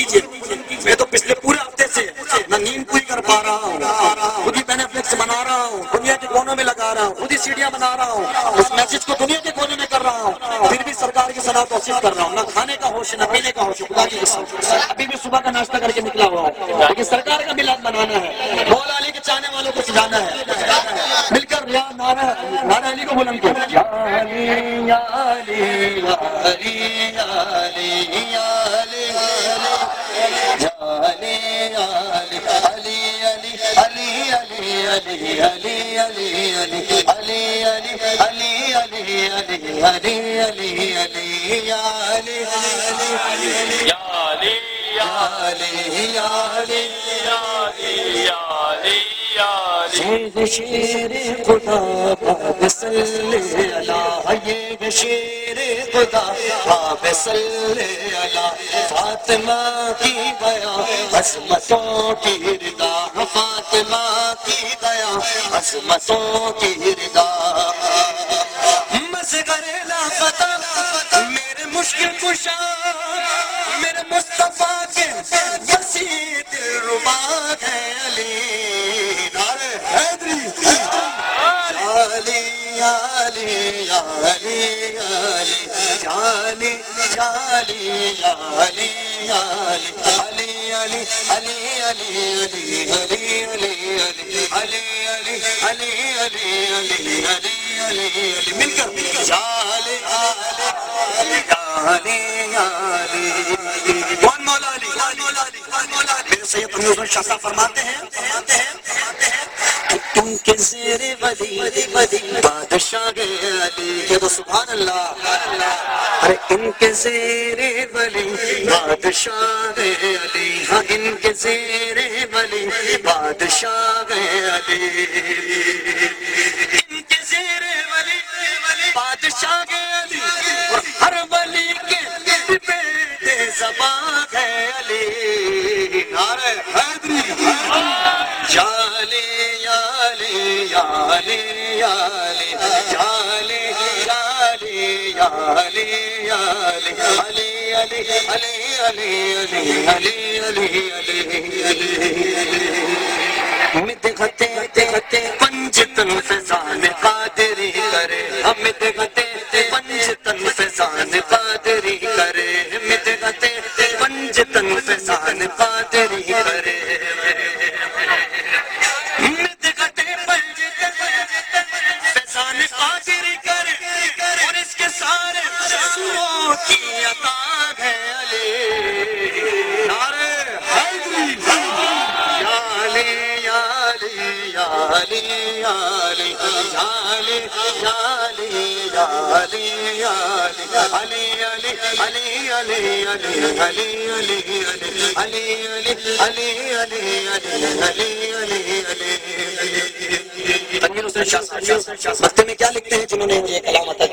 کیجیے. میں تو پچھلے پورے ہفتے سے نہ نیند پوری کر پا رہا ہوں، خود ہی میں نے فلیکس بنا رہا ہوں، دنیا کے کونوں میں لگا رہا ہوں، خود ہی سیڑھیاں بنا رہا ہوں، اس میسج کو دنیا کے کونے میں کر رہا ہوں، پھر بھی سرکار کی صلاح توصیف کر رہا ہوں. نہ کھانے کا ہوش نہ پینے کا ہوش. خدا کی قسم ابھی بھی صبح کا ناشتہ کر کے نکلا ہوا ہوں، لیکن سرکار کا میلاد بنانا ہے. مولا علی کے چاہنے والوں کو سجانا ہے. مل کر یا نعرہ علی کو بلند کرو. یا علی یا علی یا علی یا علی یا علی یا علی یا علی علی علی علی علی علی علی علی علی علی علی علی علی علی علی یا علی یا علی یا علی یا علی یا علی یہ شیر خدا باب صلی اللہ، یہ شیر خدا باب صلی اللہ. فاطمہ کی بیان عظمتوں کی رضا، فاطمہ کی بیان عظمتوں کی رضا. مصغر لافتہ میرے مشکل کشا، میرے مصطفیٰ کے وسیع دلربا ہے علی. علی علی علی علی علی علی علی علی علی علی علی علی علی علی مل کر کون مولا علی؟ میرے سید امیر شاہ صاحب فرماتے ہیں تم کے زیر ولی بادشاہ علی. کہ وہ سبحان اللہ. ارے ان کے زیر ولی بادشاہ علی، ہاں ان کے زیر ولی بادشاہ علی. ان کے زیر ولی بادشاہ علی، اور ہر ولی کے بیٹے زباں ہے علی. نعرہ حیدری. یا علی یا علی یا علی یا علی یا علی یا علی یا علی علی علی علی علی علی علی مدغتے پنجتن فضان قادری کرے، ہم مدغتے پنجتن فضان قادری کرے، مدغتے پنجتن فضان قادری کرے. اور اس کے سارے سروں کی عطا ہے علی. نعرہ حیدری. یا علی یا علی یا علی یا علی یا علی یا علی یا علی یا علی علی علی علی علی علی علی علی علی علی. تنویر حسین شاہ صاحب مستے میں کیا لکھتے ہیں جنہوں نے یہ کلام عطا